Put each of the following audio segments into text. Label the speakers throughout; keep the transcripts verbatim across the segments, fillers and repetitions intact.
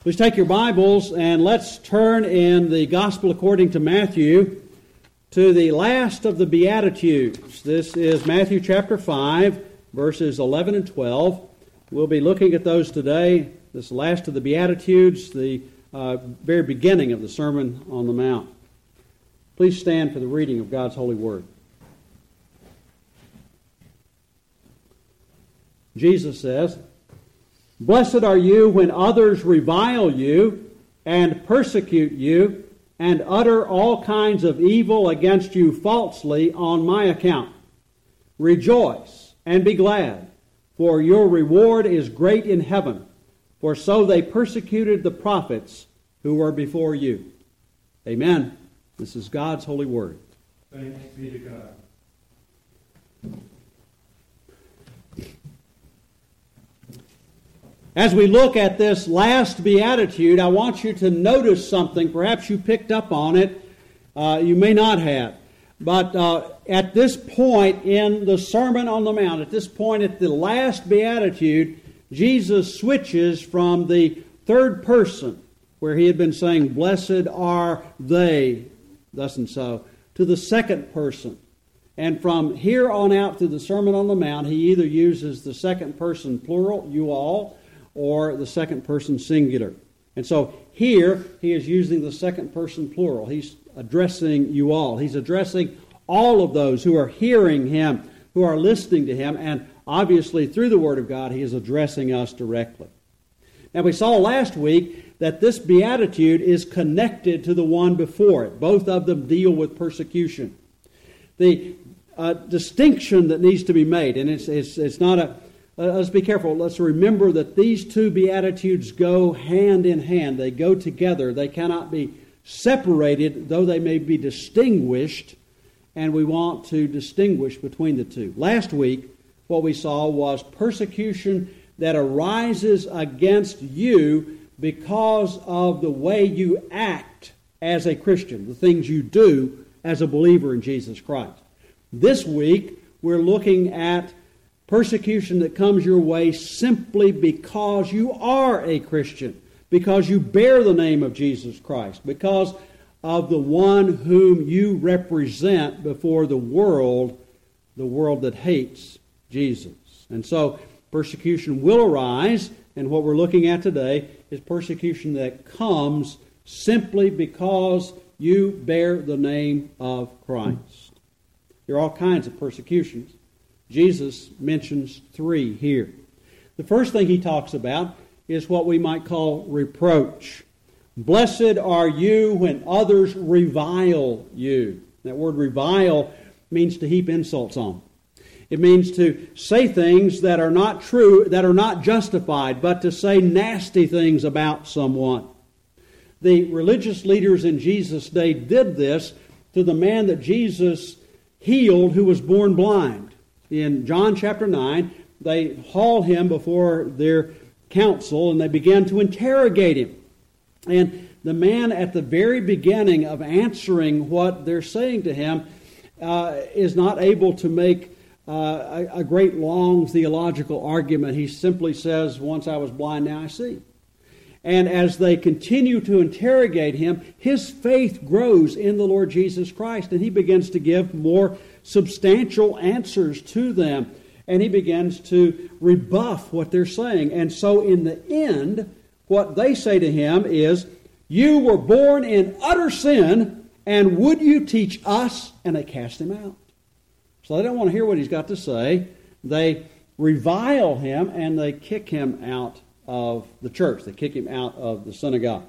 Speaker 1: Please take your Bibles and let's turn in the Gospel according to Matthew to the last of the Beatitudes. This is Matthew chapter five, verses eleven and twelve. We'll be looking at those today, this last of the Beatitudes, the uh, very beginning of the Sermon on the Mount. Please stand for the reading of God's holy word. Jesus says, "Blessed are you when others revile you and persecute you and utter all kinds of evil against you falsely on my account. Rejoice and be glad, for your reward is great in heaven, for so they persecuted the prophets who were before you." Amen. This is God's holy word.
Speaker 2: Thanks be to God.
Speaker 1: As we look at this last beatitude, I want you to notice something. Perhaps you picked up on it. Uh, you may not have. But uh, at this point in the Sermon on the Mount, at this point at the last beatitude, Jesus switches from the third person, where he had been saying, "Blessed are they," thus and so, to the second person. And from here on out through the Sermon on the Mount, he either uses the second person plural, you all, or the second person singular. And so here he is using the second person plural. He's addressing you all. He's addressing all of those who are hearing him, who are listening to him, and obviously through the Word of God he is addressing us directly. Now we saw last week that this beatitude is connected to the one before it. Both of them deal with persecution. The uh, distinction that needs to be made, and it's, it's, it's not a Uh, let's be careful. Let's remember that these two Beatitudes go hand in hand. They go together. They cannot be separated, though they may be distinguished, and we want to distinguish between the two. Last week, what we saw was persecution that arises against you because of the way you act as a Christian, the things you do as a believer in Jesus Christ. This week, we're looking at persecution that comes your way simply because you are a Christian, because you bear the name of Jesus Christ, because of the one whom you represent before the world, the world that hates Jesus. And so persecution will arise, and what we're looking at today is persecution that comes simply because you bear the name of Christ. There are all kinds of persecutions. Jesus mentions three here. The first thing he talks about is what we might call reproach. Blessed are you when others revile you. That word revile means to heap insults on. It means to say things that are not true, that are not justified, but to say nasty things about someone. The religious leaders in Jesus' day did this to the man that Jesus healed who was born blind. In John chapter nine, they haul him before their council and they begin to interrogate him. And the man at the very beginning of answering what they're saying to him uh, is not able to make uh, a, a great long theological argument. He simply says, "Once I was blind, now I see." And as they continue to interrogate him, his faith grows in the Lord Jesus Christ, and he begins to give more substantial answers to them, and he begins to rebuff what they're saying. And so in the end, what they say to him is, "You were born in utter sin, and would you teach us?" And they cast him out. So they don't want to hear what he's got to say. They revile him, and they kick him out of the church. They kick him out of the synagogue.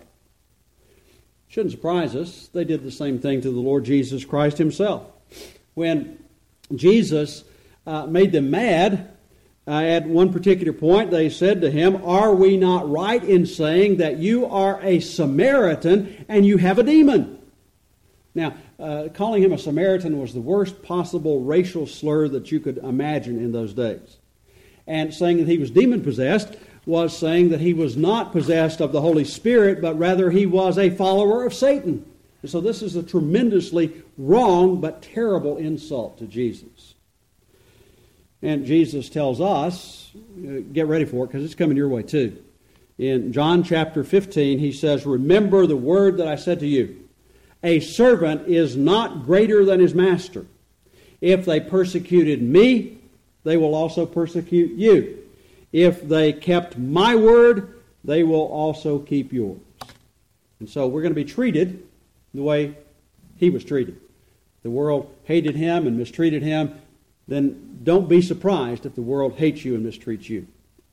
Speaker 1: Shouldn't surprise us. They did the same thing to the Lord Jesus Christ himself. When Jesus uh, made them mad, uh, at one particular point they said to him, "Are we not right in saying that you are a Samaritan and you have a demon?" Now, uh, calling him a Samaritan was the worst possible racial slur that you could imagine in those days. And saying that he was demon-possessed was saying that he was not possessed of the Holy Spirit, but rather he was a follower of Satan. And so this is a tremendously wrong but terrible insult to Jesus. And Jesus tells us, get ready for it because it's coming your way too. In John chapter fifteen, he says, "Remember the word that I said to you. A servant is not greater than his master. If they persecuted me, they will also persecute you. If they kept my word, they will also keep yours." And so we're going to be treated the way he was treated. The world hated him and mistreated him. Then don't be surprised if the world hates you and mistreats you.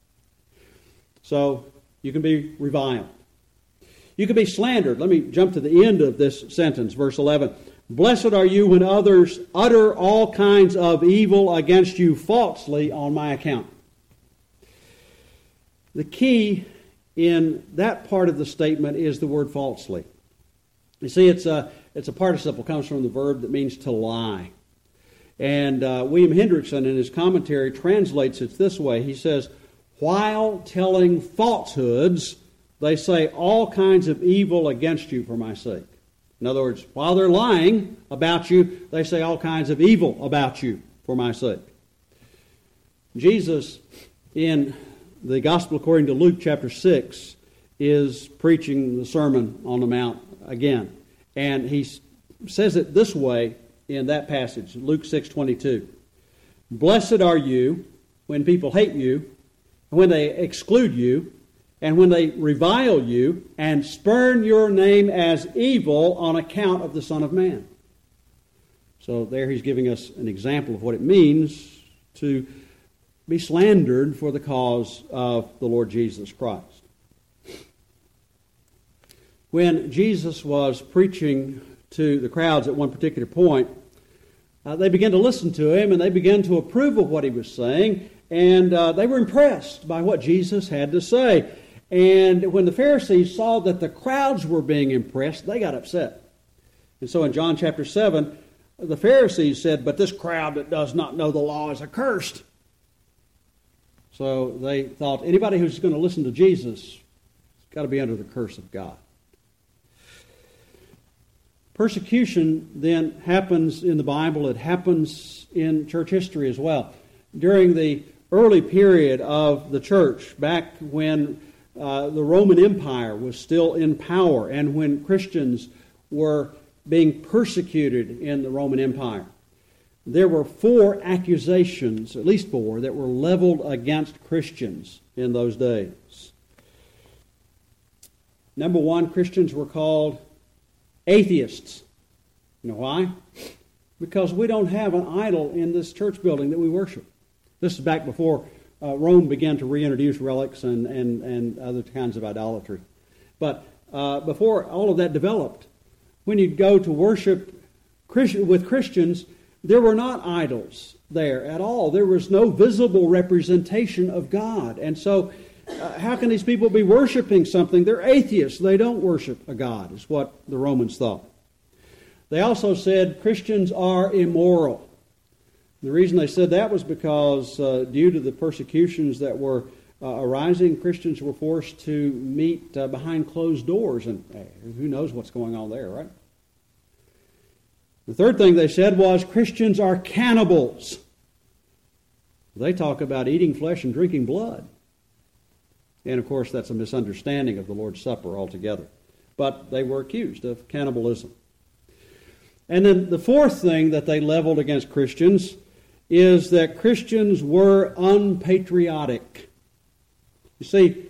Speaker 1: So you can be reviled. You can be slandered. Let me jump to the end of this sentence, verse eleven. "Blessed are you when others utter all kinds of evil against you falsely on my account." The key in that part of the statement is the word falsely. You see, it's a, it's a participle, comes from the verb that means to lie. And uh, William Hendrickson, in his commentary, translates it this way. He says, "While telling falsehoods, they say all kinds of evil against you for my sake." In other words, while they're lying about you, they say all kinds of evil about you for my sake. Jesus, in the Gospel according to Luke chapter six, is preaching the Sermon on the Mount again. And he says it this way in that passage, Luke six twenty-two. "Blessed are you when people hate you, when they exclude you, and when they revile you, and spurn your name as evil on account of the Son of Man." So there he's giving us an example of what it means to be slandered for the cause of the Lord Jesus Christ. When Jesus was preaching to the crowds at one particular point, uh, they began to listen to him and they began to approve of what he was saying, and uh, they were impressed by what Jesus had to say. And when the Pharisees saw that the crowds were being impressed, they got upset. And so in John chapter seven, the Pharisees said, "But this crowd that does not know the law is accursed." So they thought anybody who's going to listen to Jesus has got to be under the curse of God. Persecution then happens in the Bible. It happens in church history as well. During the early period of the church, back when uh, the Roman Empire was still in power and when Christians were being persecuted in the Roman Empire, there were four accusations, at least four, that were leveled against Christians in those days. Number one, Christians were called atheists. You know why? Because we don't have an idol in this church building that we worship. This is back before uh, Rome began to reintroduce relics and, and, and other kinds of idolatry. But uh, before all of that developed, when you'd go to worship Christ- with Christians, there were not idols there at all. There was no visible representation of God. And so uh, how can these people be worshiping something? They're atheists. They don't worship a God, is what the Romans thought. They also said Christians are immoral. The reason they said that was because uh, due to the persecutions that were uh, arising, Christians were forced to meet uh, behind closed doors, and uh, who knows what's going on there, right? The third thing they said was Christians are cannibals. They talk about eating flesh and drinking blood. And of course, that's a misunderstanding of the Lord's Supper altogether. But they were accused of cannibalism. And then the fourth thing that they leveled against Christians is that Christians were unpatriotic. You see,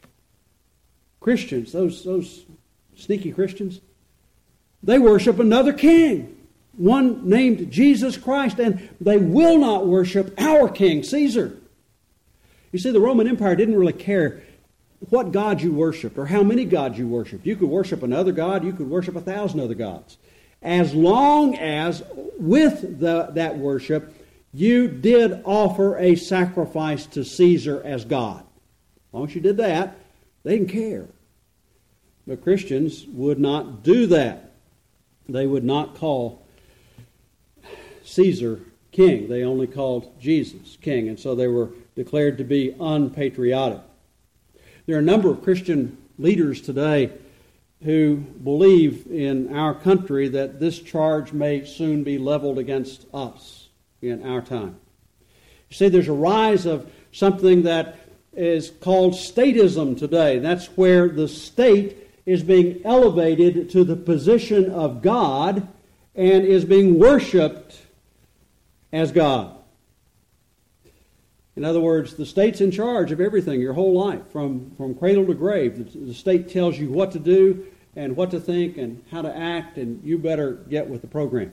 Speaker 1: Christians, those, those sneaky Christians, they worship another king, one named Jesus Christ, and they will not worship our king, Caesar. You see, the Roman Empire didn't really care what God you worshiped or how many gods you worshiped. You could worship another god, you could worship a thousand other gods. As long as with the, that worship, you did offer a sacrifice to Caesar as God. As long as you did that, they didn't care. But Christians would not do that. They would not call Caesar king. They only called Jesus king. And so they were declared to be unpatriotic. There are a number of Christian leaders today who believe in our country that this charge may soon be leveled against us in our time. You see, there's a rise of something that is called statism today. That's where the state is being elevated to the position of God and is being worshipped as God. In other words, the state's in charge of everything your whole life, from, from cradle to grave. The, the state tells you what to do and what to think and how to act, and you better get with the program.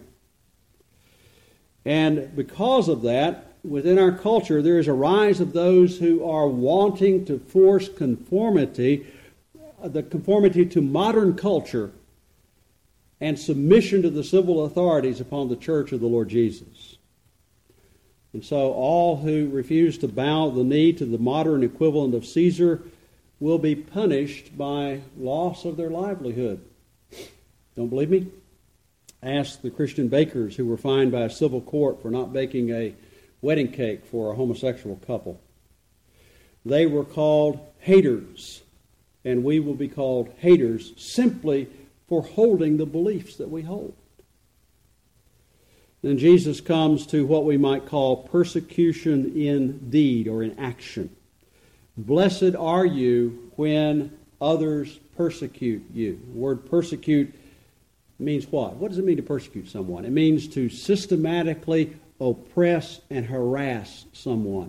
Speaker 1: And because of that, within our culture, there is a rise of those who are wanting to force conformity, the conformity to modern culture, and submission to the civil authorities upon the church of the Lord Jesus. And so all who refuse to bow the knee to the modern equivalent of Caesar will be punished by loss of their livelihood. Don't believe me? Ask the Christian bakers who were fined by a civil court for not baking a wedding cake for a homosexual couple. They were called haters, and we will be called haters simply for holding the beliefs that we hold. Then Jesus comes to what we might call persecution in deed or in action. Blessed are you when others persecute you. The word persecute means what? What does it mean to persecute someone? It means to systematically oppress and harass someone.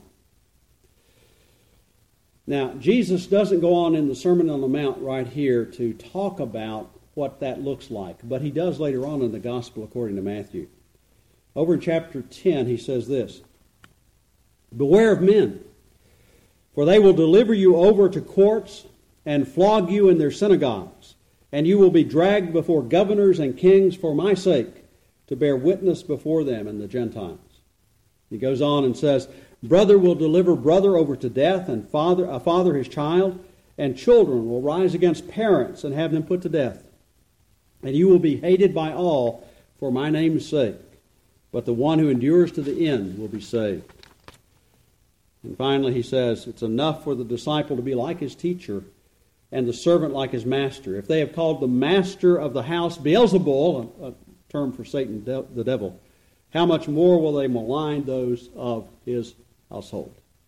Speaker 1: Now, Jesus doesn't go on in the Sermon on the Mount right here to talk about what that looks like, but he does later on in the Gospel according to Matthew. Over in chapter ten, he says this, "Beware of men, for they will deliver you over to courts and flog you in their synagogues, and you will be dragged before governors and kings for my sake, to bear witness before them and the Gentiles." He goes on and says, "Brother will deliver brother over to death, and father a father his child, and children will rise against parents and have them put to death. And you will be hated by all for my name's sake, but the one who endures to the end will be saved." And finally he says, it's enough for the disciple to be like his teacher and the servant like his master. If they have called the master of the house Beelzebul, a, a term for Satan, de- the devil, how much more will they malign those of his household?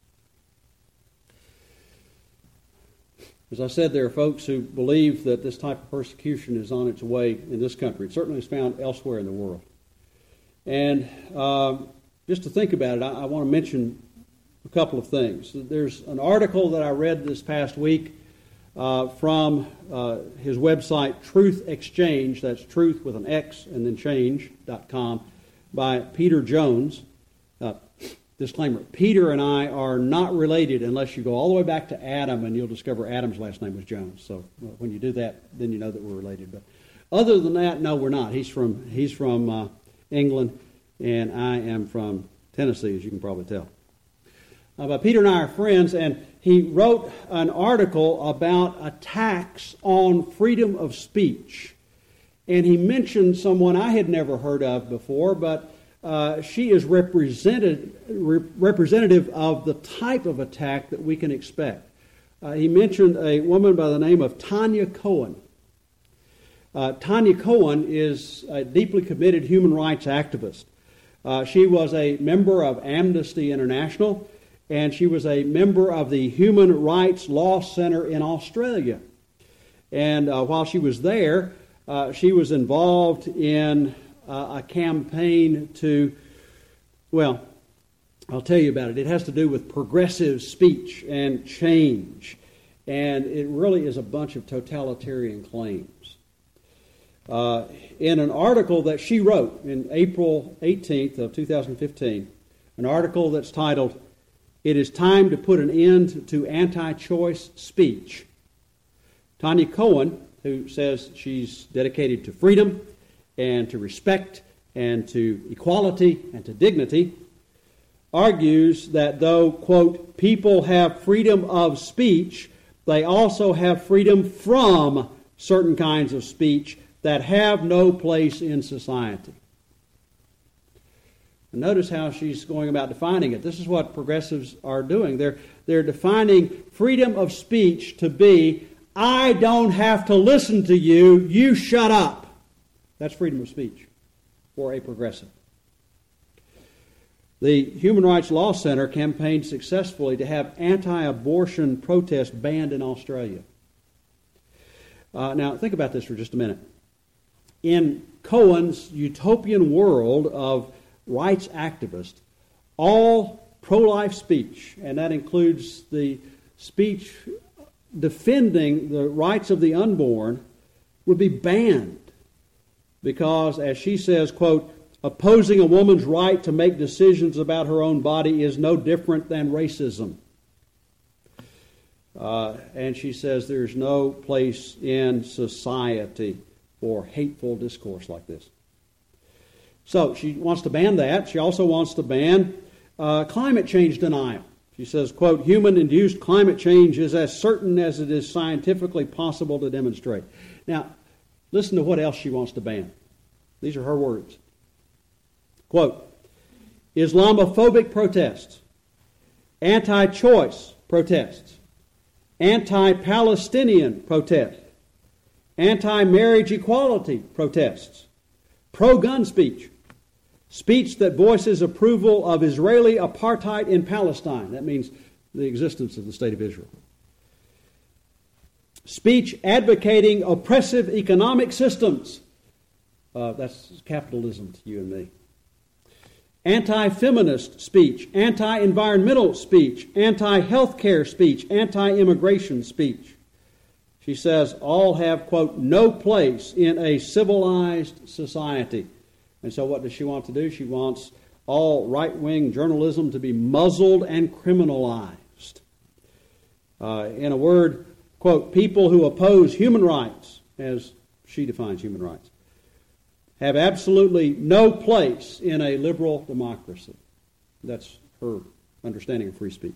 Speaker 1: As I said, there are folks who believe that this type of persecution is on its way in this country. It certainly is found elsewhere in the world. And uh, just to think about it, I, I want to mention a couple of things. There's an article that I read this past week uh, from uh, his website, Truth Exchange, that's truth with an X and then change dot com, by Peter Jones. Uh, disclaimer, Peter and I are not related unless you go all the way back to Adam, and you'll discover Adam's last name was Jones. So uh, when you do that, then you know that we're related. But other than that, no, we're not. He's from, he's from uh, England, and I am from Tennessee, as you can probably tell. Uh, but Peter and I are friends, and he wrote an article about attacks on freedom of speech. And he mentioned someone I had never heard of before, but uh, she is represented, re- representative of the type of attack that we can expect. Uh, he mentioned a woman by the name of Tanya Cohen. Uh, Tanya Cohen is a deeply committed human rights activist. Uh, she was a member of Amnesty International, and she was a member of the Human Rights Law Center in Australia. And uh, while she was there, uh, she was involved in uh, a campaign to, well, I'll tell you about it. It has to do with progressive speech and change. And it really is a bunch of totalitarian claims. Uh, in an article that she wrote in April eighteenth of two thousand fifteen, an article that's titled, "It is Time to Put an End to Anti-Choice Speech," Tanya Cohen, who says she's dedicated to freedom and to respect and to equality and to dignity, argues that though, quote, people have freedom of speech, they also have freedom from certain kinds of speech that have no place in society. And notice how she's going about defining it. This is what progressives are doing. They're, they're defining freedom of speech to be, I don't have to listen to you, you shut up. That's freedom of speech for a progressive. The Human Rights Law Center campaigned successfully to have anti-abortion protests banned in Australia. Uh, now, think about this for just a minute. In Cohen's utopian world of rights activists, all pro-life speech, and that includes the speech defending the rights of the unborn, would be banned because, as she says, quote, opposing a woman's right to make decisions about her own body is no different than racism. Uh, and she says there's no place in society for hateful discourse like this. So she wants to ban that. She also wants to ban uh, climate change denial. She says, quote, human-induced climate change is as certain as it is scientifically possible to demonstrate. Now, listen to what else she wants to ban. These are her words. Quote, Islamophobic protests, anti-choice protests, anti-Palestinian protests, anti-marriage equality protests, pro-gun speech, speech that voices approval of Israeli apartheid in Palestine. That means the existence of the State of Israel. Speech advocating oppressive economic systems. Uh, that's capitalism to you and me. Anti-feminist speech, anti-environmental speech, anti-healthcare speech, anti-immigration speech. She says all have, quote, no place in a civilized society. And so what does she want to do? She wants all right-wing journalism to be muzzled and criminalized. Uh, in a word, quote, people who oppose human rights, as she defines human rights, have absolutely no place in a liberal democracy. That's her understanding of free speech.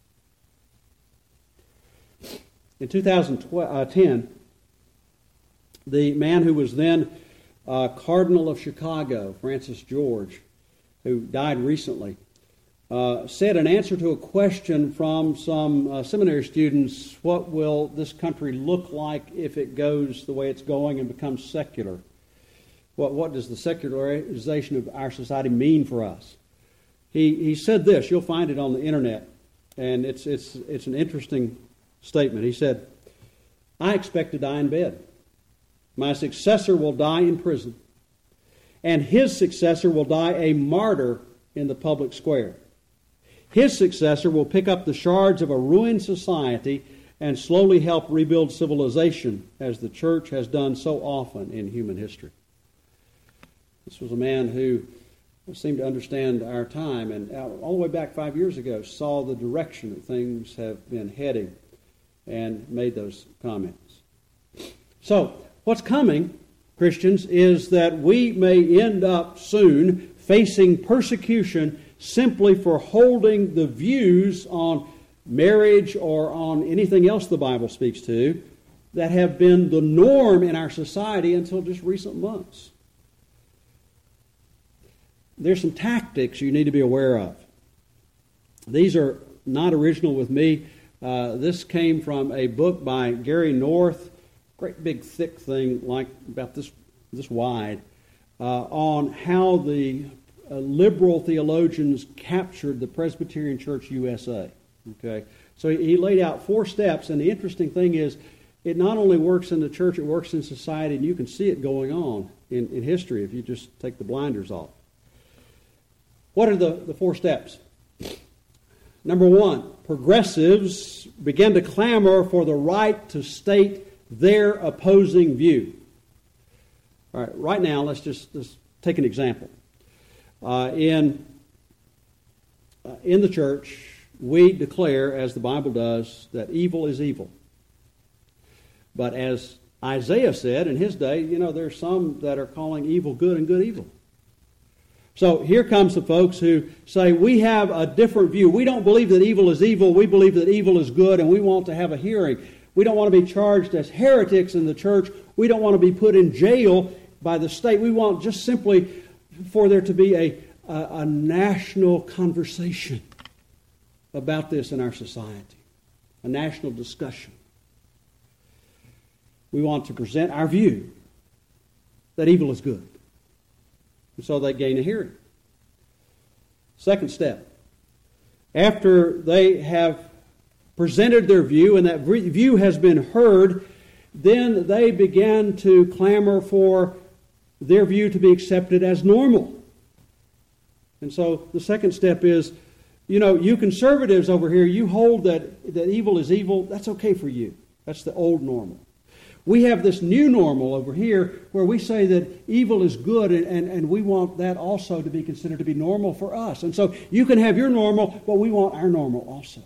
Speaker 1: In two thousand ten, the man who was then uh, Cardinal of Chicago, Francis George, who died recently, uh, said in answer to a question from some uh, seminary students, what will this country look like if it goes the way it's going and becomes secular? What, what does the secularization of our society mean for us? He, he said this, you'll find it on the internet, and it's, it's, it's an interesting statement. He said, I expect to die in bed. My successor will die in prison, and his successor will die a martyr in the public square. His successor will pick up the shards of a ruined society and slowly help rebuild civilization, as the church has done so often in human history. This was a man who seemed to understand our time, and all the way back five years ago saw the direction that things have been heading and made those comments. So, what's coming, Christians, is that we may end up soon facing persecution simply for holding the views on marriage or on anything else the Bible speaks to that have been the norm in our society until just recent months. There's some tactics you need to be aware of. These are not original with me. Uh, this came from a book by Gary North, great big thick thing like about this this wide, uh, on how the uh, liberal theologians captured the Presbyterian Church U S A. Okay, so he, he laid out four steps, and the interesting thing is, it not only works in the church, it works in society, and you can see it going on in, in history if you just take the blinders off. What are the, the four steps? Number one, progressives begin to clamor for the right to state their opposing view. All right, right now, let's just let's take an example. Uh, in, uh, in the church, we declare, as the Bible does, that evil is evil. But as Isaiah said in his day, you know, there's some that are calling evil good and good evil. So here comes the folks who say, we have a different view. We don't believe that evil is evil. We believe that evil is good, and we want to have a hearing. We don't want to be charged as heretics in the church. We don't want to be put in jail by the state. We want just simply for there to be a, a, a national conversation about this in our society, a national discussion. We want to present our view that evil is good. And so they gain a hearing. Second step. After they have presented their view and that view has been heard, then they began to clamor for their view to be accepted as normal. And so the second step is, you know, you conservatives over here, you hold that, that evil is evil. That's okay for you. That's the old normal. We have this new normal over here where we say that evil is good, and, and, and we want that also to be considered to be normal for us. And so you can have your normal, but we want our normal also.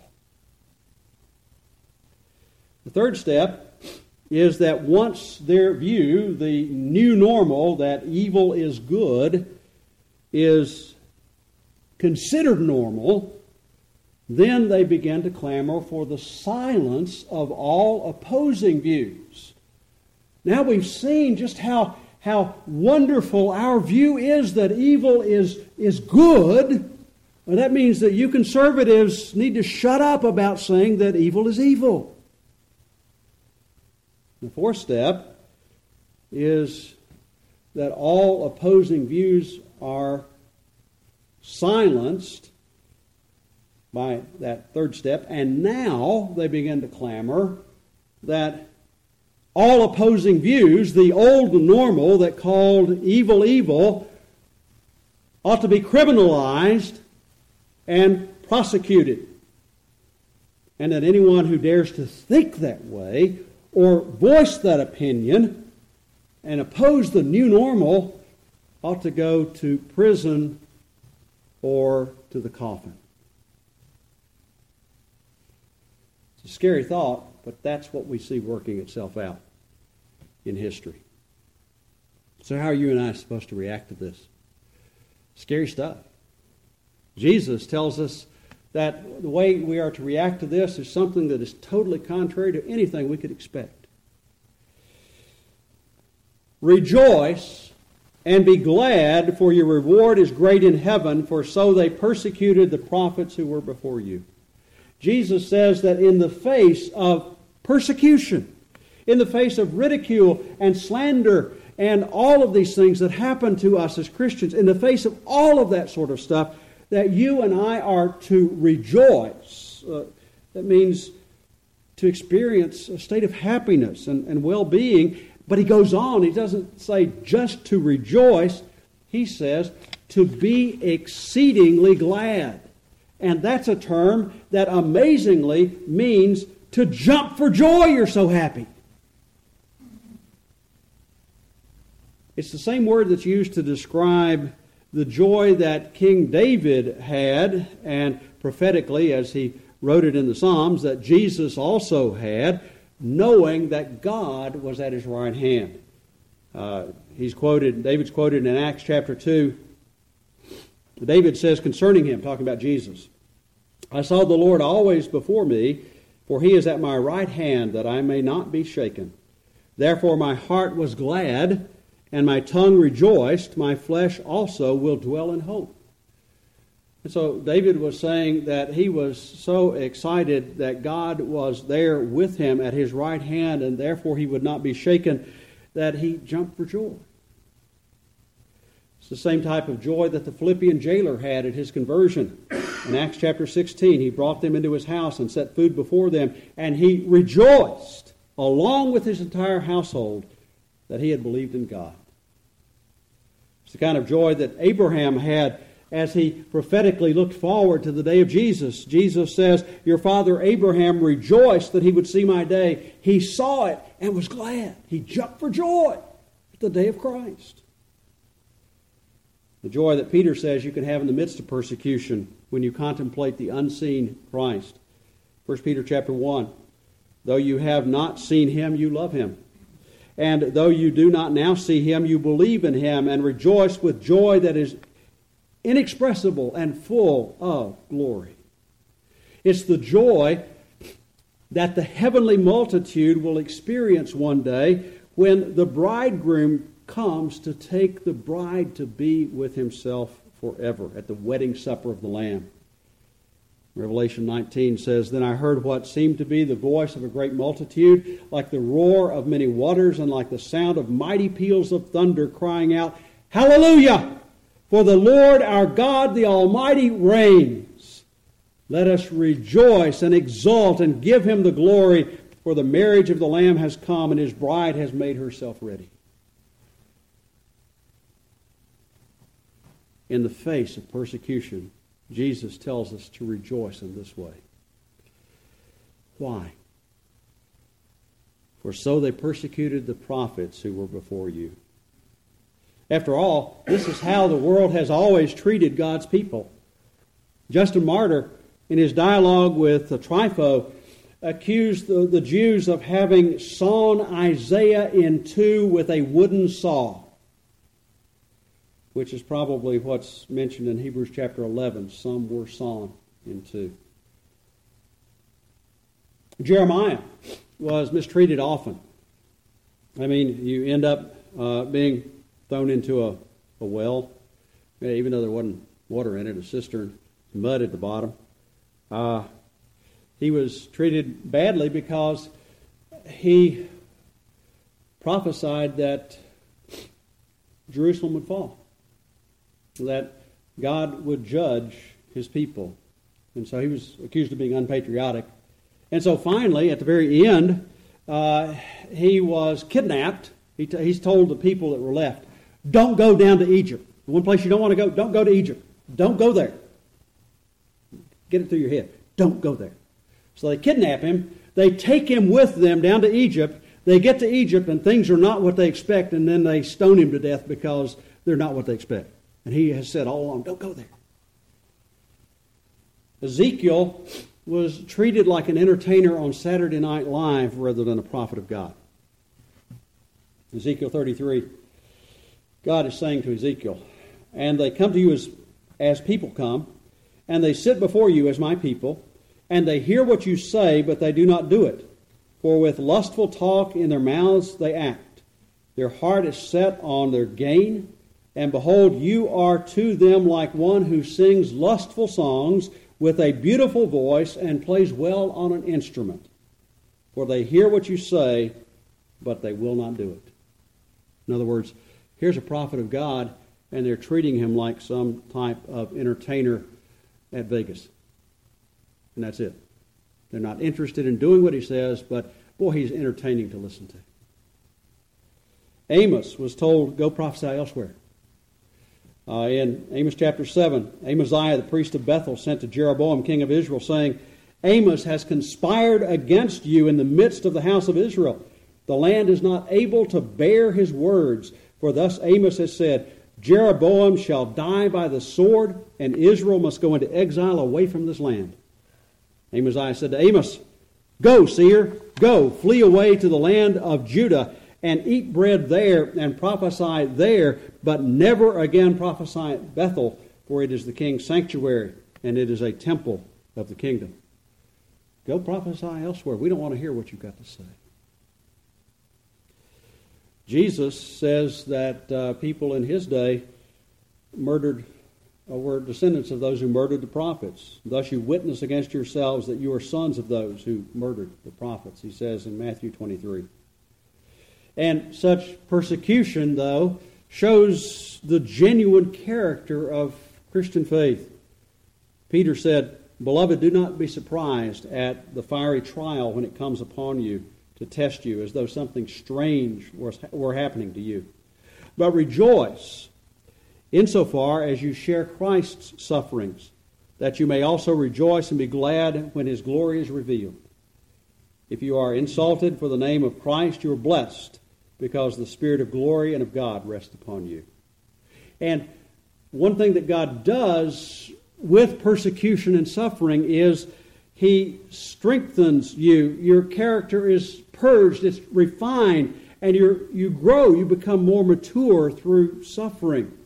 Speaker 1: The third step is that once their view, the new normal, that evil is good, is considered normal, then they begin to clamor for the silence of all opposing views. Now we've seen just how, how wonderful our view is that evil is, is good. And that means that you conservatives need to shut up about saying that evil is evil. The fourth step is that all opposing views are silenced by that third step, and now they begin to clamor that all opposing views, the old normal that called evil evil, ought to be criminalized and prosecuted. And that anyone who dares to think that way or voice that opinion and oppose the new normal ought to go to prison or to the coffin. It's a scary thought, but that's what we see working itself out in history. So how are you and I supposed to react to this? Scary stuff. Jesus tells us that the way we are to react to this is something that is totally contrary to anything we could expect. Rejoice and be glad, for your reward is great in heaven, for so they persecuted the prophets who were before you. Jesus says that in the face of persecution, in the face of ridicule and slander and all of these things that happen to us as Christians, in the face of all of that sort of stuff, that you and I are to rejoice. Uh, that means to experience a state of happiness and, and well-being. But he goes on, he doesn't say just to rejoice. He says to be exceedingly glad. And that's a term that amazingly means to jump for joy. You're so happy. It's the same word that's used to describe the joy that King David had, and prophetically, as he wrote it in the Psalms, that Jesus also had, knowing that God was at his right hand. Uh, he's quoted, David's quoted in Acts chapter two. David says concerning him, talking about Jesus, I saw the Lord always before me, for he is at my right hand, that I may not be shaken. Therefore my heart was glad, and my tongue rejoiced, my flesh also will dwell in hope. And so David was saying that he was so excited that God was there with him at his right hand, and therefore he would not be shaken, that he jumped for joy. It's the same type of joy that the Philippian jailer had at his conversion. In Acts chapter sixteen, he brought them into his house and set food before them, and he rejoiced, along with his entire household, that he had believed in God. It's the kind of joy that Abraham had as he prophetically looked forward to the day of Jesus. Jesus says, your father Abraham rejoiced that he would see my day. He saw it and was glad. He jumped for joy at the day of Christ. The joy that Peter says you can have in the midst of persecution when you contemplate the unseen Christ. First Peter chapter one, though you have not seen him, you love him. And though you do not now see him, you believe in him and rejoice with joy that is inexpressible and full of glory. It's the joy that the heavenly multitude will experience one day when the bridegroom comes to take the bride to be with himself forever at the wedding supper of the Lamb. Revelation nineteen says, then I heard what seemed to be the voice of a great multitude, like the roar of many waters, and like the sound of mighty peals of thunder, crying out, Hallelujah! For the Lord our God, the Almighty, reigns. Let us rejoice and exult and give him the glory, for the marriage of the Lamb has come, and his bride has made herself ready. In the face of persecution, Jesus tells us to rejoice in this way. Why? For so they persecuted the prophets who were before you. After all, this is how the world has always treated God's people. Justin Martyr, in his dialogue with Trypho, accused the, the Jews of having sawn Isaiah in two with a wooden saw, which is probably what's mentioned in Hebrews chapter eleven. Some were sawn in two. Jeremiah was mistreated often. I mean, you end up uh, being thrown into a, a well, even though there wasn't water in it, a cistern, mud at the bottom. Uh, he was treated badly because he prophesied that Jerusalem would fall, that God would judge his people. And so he was accused of being unpatriotic. And so finally, at the very end, uh, he was kidnapped. He t- he's told the people that were left, don't go down to Egypt. The one place you don't want to go, don't go to Egypt. Don't go there. Get it through your head. Don't go there. So they kidnap him. They take him with them down to Egypt. They get to Egypt and things are not what they expect, and then they stone him to death because they're not what they expect. And he has said all along, don't go there. Ezekiel was treated like an entertainer on Saturday Night Live rather than a prophet of God. Ezekiel thirty-three, God is saying to Ezekiel, and they come to you as, as people come, and they sit before you as my people, and they hear what you say, but they do not do it. For with lustful talk in their mouths they act. Their heart is set on their gain, and behold, you are to them like one who sings lustful songs with a beautiful voice and plays well on an instrument. For they hear what you say, but they will not do it. In other words, here's a prophet of God, and they're treating him like some type of entertainer at Vegas. And that's it. They're not interested in doing what he says, but boy, he's entertaining to listen to. Amos was told, go prophesy elsewhere. Uh, in Amos chapter seven, Amaziah, the priest of Bethel, sent to Jeroboam, king of Israel, saying, Amos has conspired against you in the midst of the house of Israel. The land is not able to bear his words. For thus Amos has said, Jeroboam shall die by the sword, and Israel must go into exile away from this land. Amaziah said to Amos, go, seer, go, flee away to the land of Judah, and eat bread there, and prophesy there, but never again prophesy at Bethel, for it is the king's sanctuary, and it is a temple of the kingdom. Go prophesy elsewhere. We don't want to hear what you've got to say. Jesus says that uh, people in his day murdered, or were descendants of those who murdered the prophets. Thus you witness against yourselves that you are sons of those who murdered the prophets, he says in Matthew twenty-three. And such persecution, though, shows the genuine character of Christian faith. Peter said, Beloved, do not be surprised at the fiery trial when it comes upon you to test you, as though something strange was, were happening to you. But rejoice insofar as you share Christ's sufferings, that you may also rejoice and be glad when his glory is revealed. If you are insulted for the name of Christ, you are blessed, because the Spirit of glory and of God rests upon you. And one thing that God does with persecution and suffering is he strengthens you. Your character is purged, it's refined, and you you grow, you become more mature through suffering.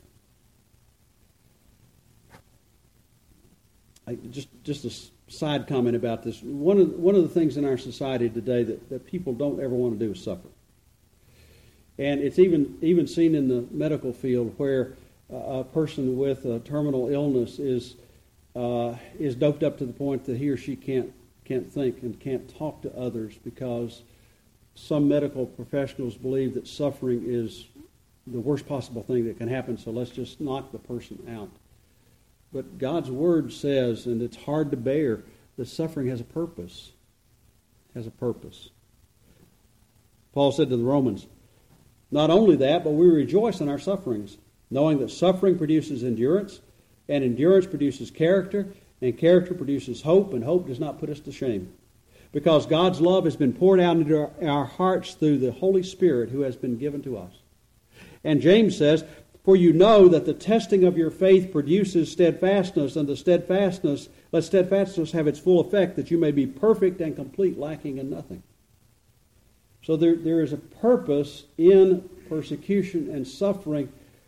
Speaker 1: I, just, just a side comment about this. One of, one of the things in our society today that, that people don't ever want to do is suffer. And it's even even seen in the medical field where a person with a terminal illness is uh, is doped up to the point that he or she can't can't think and can't talk to others, because some medical professionals believe that suffering is the worst possible thing that can happen, so let's just knock the person out. But God's Word says, and it's hard to bear, that suffering has a purpose. Has a purpose. Paul said to the Romans, not only that, but we rejoice in our sufferings, knowing that suffering produces endurance, and endurance produces character, and character produces hope, and hope does not put us to shame. Because God's love has been poured out into our, our hearts through the Holy Spirit who has been given to us. And James says, for you know that the testing of your faith produces steadfastness, and the steadfastness, let steadfastness have its full effect, that you may be perfect and complete, lacking in nothing. So there, there is a purpose in persecution and suffering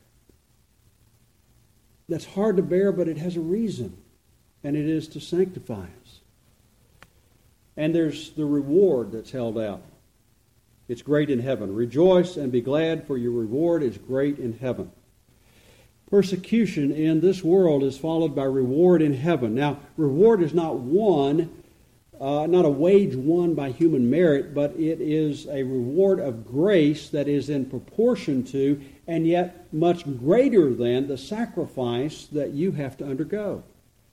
Speaker 1: that's hard to bear, but it has a reason, and it is to sanctify us. And there's the reward that's held out. It's great in heaven. Rejoice and be glad, for your reward is great in heaven. Persecution in this world is followed by reward in heaven. Now, reward is not won, uh, not a wage won by human merit, but it is a reward of grace that is in proportion to, and yet much greater than, the sacrifice that you have to undergo.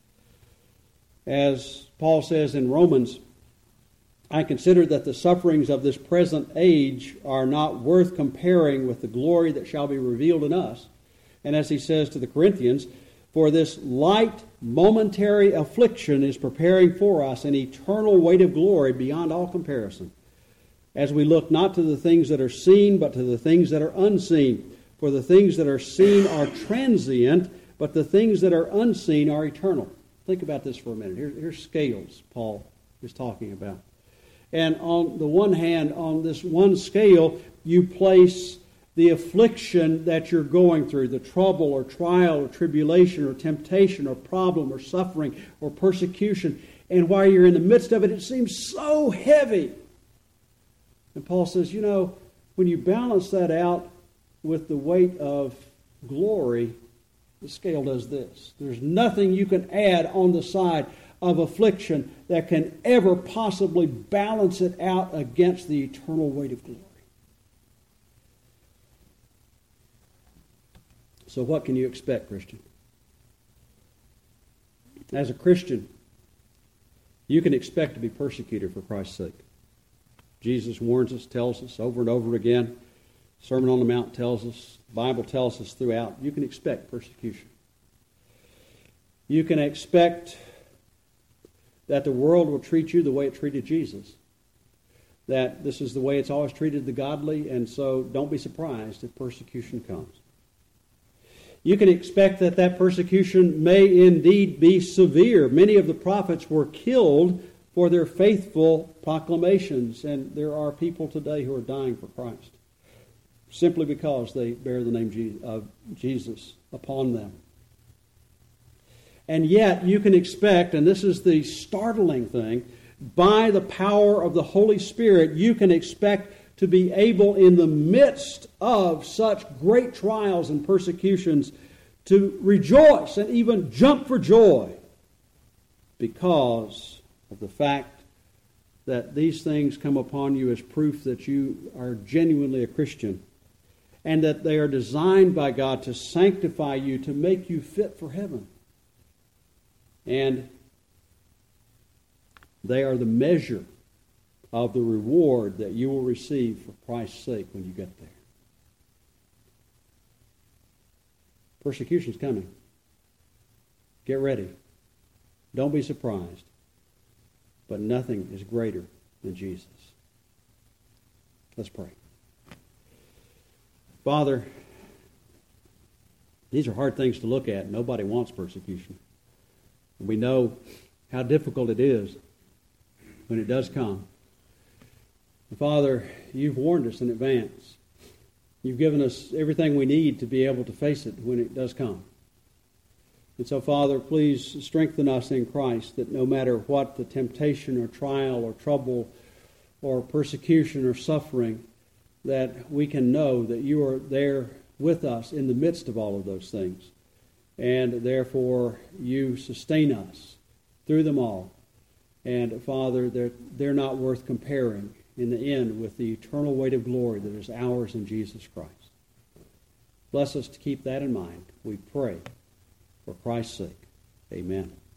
Speaker 1: As Paul says in Romans, I consider that the sufferings of this present age are not worth comparing with the glory that shall be revealed in us. And as he says to the Corinthians, for this light momentary affliction is preparing for us an eternal weight of glory beyond all comparison, as we look not to the things that are seen, but to the things that are unseen. For the things that are seen are transient, but the things that are unseen are eternal. Think about this for a minute. Here, here's scales Paul is talking about. And on the one hand, on this one scale, you place the affliction that you're going through, the trouble or trial or tribulation or temptation or problem or suffering or persecution. And while you're in the midst of it, it seems so heavy. And Paul says, you know, when you balance that out with the weight of glory, the scale does this. There's nothing you can add on the side of affliction that can ever possibly balance it out against the eternal weight of glory. So what can you expect, Christian? As a Christian, you can expect to be persecuted for Christ's sake. Jesus warns us, tells us over and over again. Sermon on the Mount tells us, the Bible tells us throughout, you can expect persecution. You can expect that the world will treat you the way it treated Jesus. That this is the way it's always treated the godly, and so don't be surprised if persecution comes. You can expect that that persecution may indeed be severe. Many of the prophets were killed for their faithful proclamations, and there are people today who are dying for Christ simply because they bear the name of Jesus upon them. And yet you can expect, and this is the startling thing, by the power of the Holy Spirit, you can expect to be able in the midst of such great trials and persecutions to rejoice and even jump for joy because of the fact that these things come upon you as proof that you are genuinely a Christian and that they are designed by God to sanctify you, to make you fit for heaven. And they are the measure of the reward that you will receive for Christ's sake when you get there. Persecution's coming. Get ready. Don't be surprised. But nothing is greater than Jesus. Let's pray. Father, these are hard things to look at. Nobody wants persecution. We know how difficult it is when it does come. And Father, you've warned us in advance. You've given us everything we need to be able to face it when it does come. And so, Father, please strengthen us in Christ that no matter what the temptation or trial or trouble or persecution or suffering, that we can know that you are there with us in the midst of all of those things. And therefore, you sustain us through them all. And, Father, they're, they're not worth comparing in the end with the eternal weight of glory that is ours in Jesus Christ. Bless us to keep that in mind. We pray for Christ's sake. Amen.